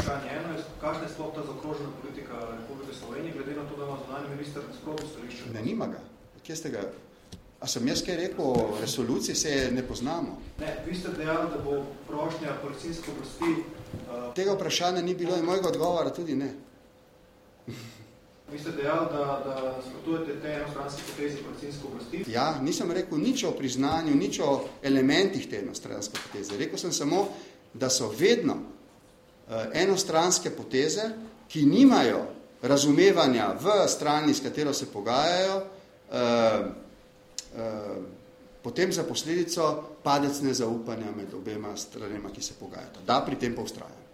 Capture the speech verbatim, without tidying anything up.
vprašanje. Eno je, kakšna je sploh ta zaokrožena politika Republike Slovenije, glede na to, da ima zunanji minister nasprotno stališče? Ne, nima ga. Kje ste ga? A sem jaz kaj rekel o resoluciji, se ne poznamo? Ne, vi ste dejali, da bo prošnja policijske oblasti... Uh, Tega vprašanja ni bilo in mojega odgovora tudi ne. Vi ste dejali, da, da nasprotujete te enostranske poteze policijske oblasti? Ja, nisem rekel nič o priznanju, nič o elementih te enostranske poteze. Rekel sem samo, da so vedno uh, enostranske poteze, ki nimajo razumevanja v strani, s katero se pogajajo, uh, uh, potem za posledico padec nezaupanja med obema stranema, ki se pogajata. Da, pri tem pa ustrajam.